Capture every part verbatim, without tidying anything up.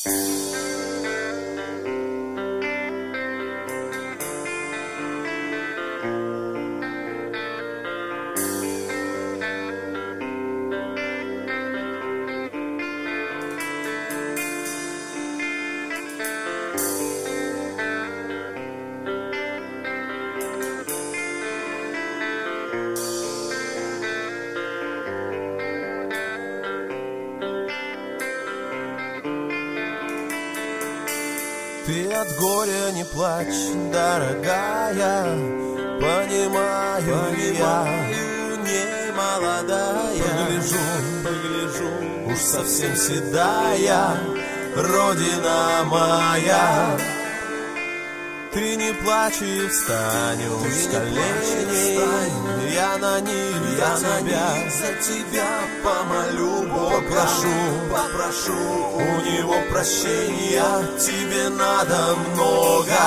Ты от горя не плачь, дорогая, понимаю, понимаю я, не молодая. Погляжу, погляжу, уж совсем седая, родина моя. Ты не плачь и встань, с коленей, я на них, я за тебя, за тебя помолю Бога, попрошу, попрошу у него прощения, тебе надо много.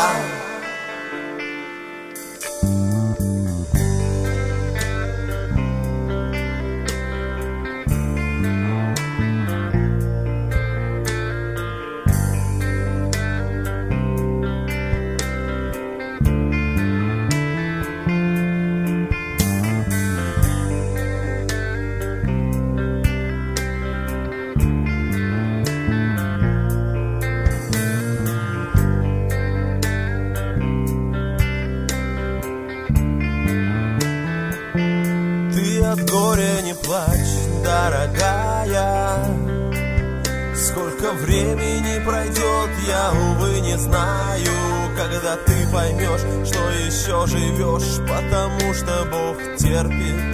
От горя не плачь, дорогая. Сколько времени пройдет, я, увы, не знаю, когда ты поймешь, что еще живешь, потому что Бог терпит.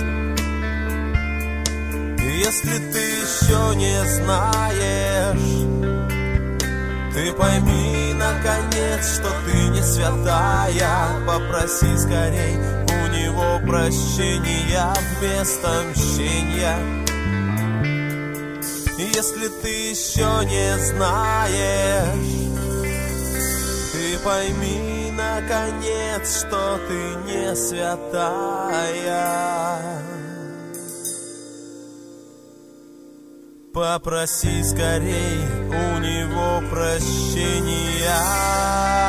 Если ты еще не знаешь, ты пойми, наконец, что ты не святая. Попроси скорей у него прощения вместо мщения. Если ты еще не знаешь, ты пойми, наконец, что ты не святая. Попроси скорей у него прощения.